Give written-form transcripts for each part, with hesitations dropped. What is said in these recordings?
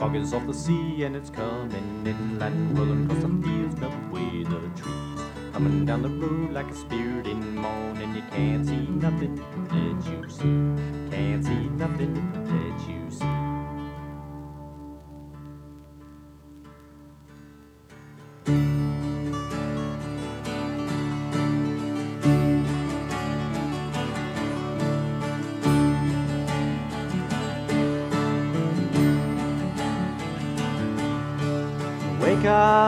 fog is off the sea and it's coming inland, rolling across the fields, melt away the trees. Coming down the road like a spirit in morning. You can't see nothing that you see. Can't see nothing that you see. Wake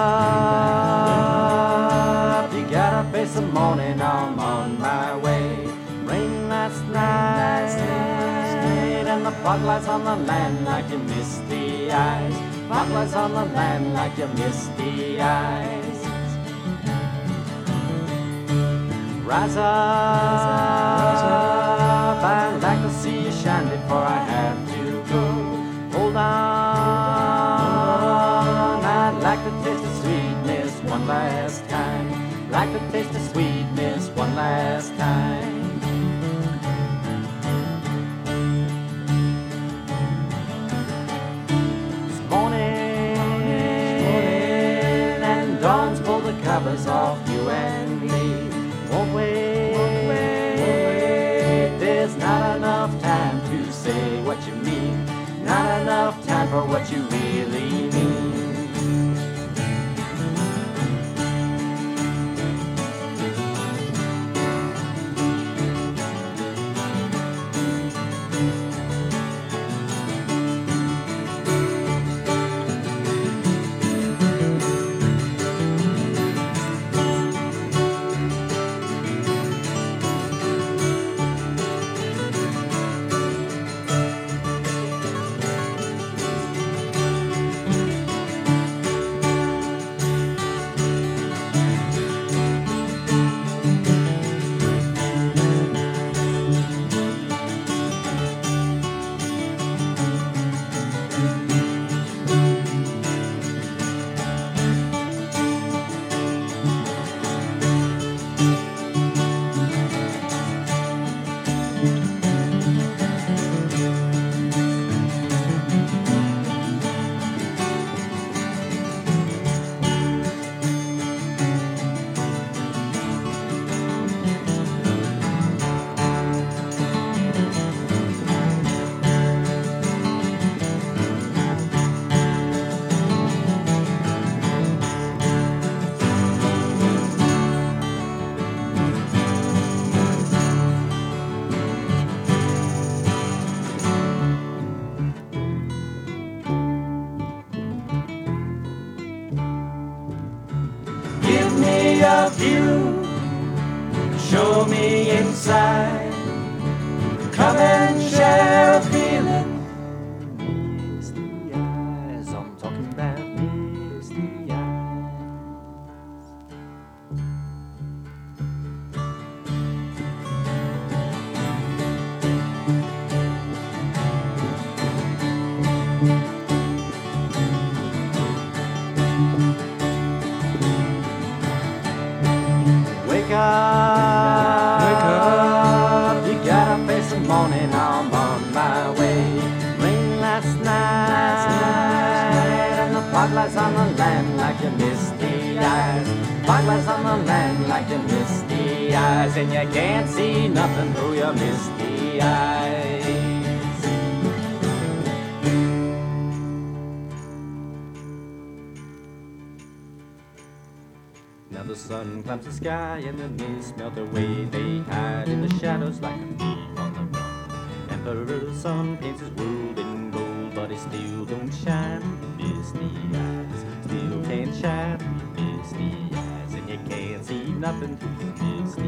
up, you gotta face the morning, I'm on my way. Rain last night, and the fog lights on the land like you missed the eyes. Fog lights on the land like you missed the eyes. Rise up, I'd like to see you shine before I have to go. Hold on, I'd like to taste the sweetness one last time. Like to taste the sweetness one last time. This morning, and dawn's pulled the covers off you and me. Won't wait, there's not enough time to say what you mean. Not enough time for what you really mean. Give me a view, show me inside. Come and share a feeling. Misty eyes, I'm talking about misty eyes. Wake up, you gotta face the morning, I'm on my way. Rain last night, and the fog lights on the land like you missed the eyes. Fog lights on the land like you missed the eyes, and you can't see nothing through your misty eyes. Now the sun climbs the sky and the mist melt away. They hide in the shadows like a thief on the run. Emperor Sun paints his world in gold, but it still don't shine with misty eyes. Still can't shine with misty eyes, and you can't see nothing through the misty